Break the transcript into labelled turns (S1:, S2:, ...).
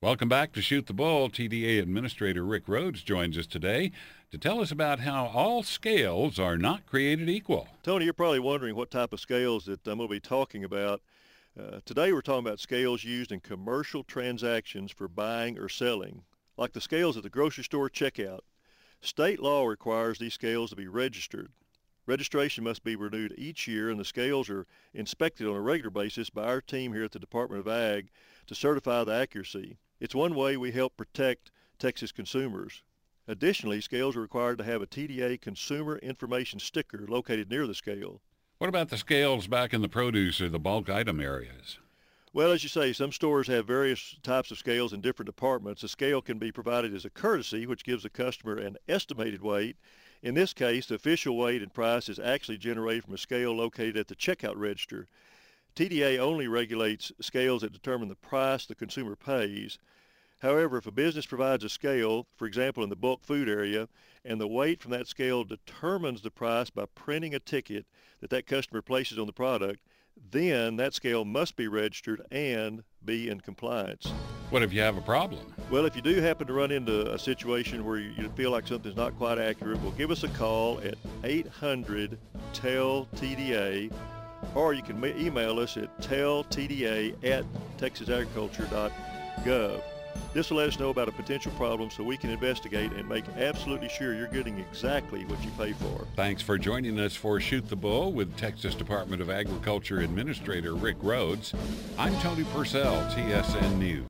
S1: Welcome back to Shoot the Bull. TDA Administrator Rick Rhodes joins us today to tell us about how all scales are not created equal.
S2: Tony, you're probably wondering what type of scales that I'm going to be talking about. Today we're talking about scales used in commercial transactions for buying or selling, like the scales at the grocery store checkout. State law requires these scales to be registered. Registration must be renewed each year, and the scales are inspected on a regular basis by our team here at the Department of Ag to certify the accuracy. It's one way we help protect Texas consumers. Additionally, scales are required to have a TDA consumer information sticker located near the scale.
S1: What about the scales back in the produce or the bulk item areas?
S2: Well, as you say, some stores have various types of scales in different departments. A scale can be provided as a courtesy, which gives the customer an estimated weight. In this case, the official weight and price is actually generated from a scale located at the checkout register. TDA only regulates scales that determine the price the consumer pays. However, if a business provides a scale, for example in the bulk food area, and the weight from that scale determines the price by printing a ticket that customer places on the product, then that scale must be registered and be in compliance.
S1: What if you have a problem?
S2: Well, if you do happen to run into a situation where you feel like something's not quite accurate, well, give us a call at 800-TEL-TDA, or you can email us at teltda@texasagriculture.gov. This will let us know about a potential problem so we can investigate and make absolutely sure you're getting exactly what you pay for.
S1: Thanks for joining us for Shoot the Bull with Texas Department of Agriculture Administrator Rick Rhodes. I'm Tony Purcell, TSN News.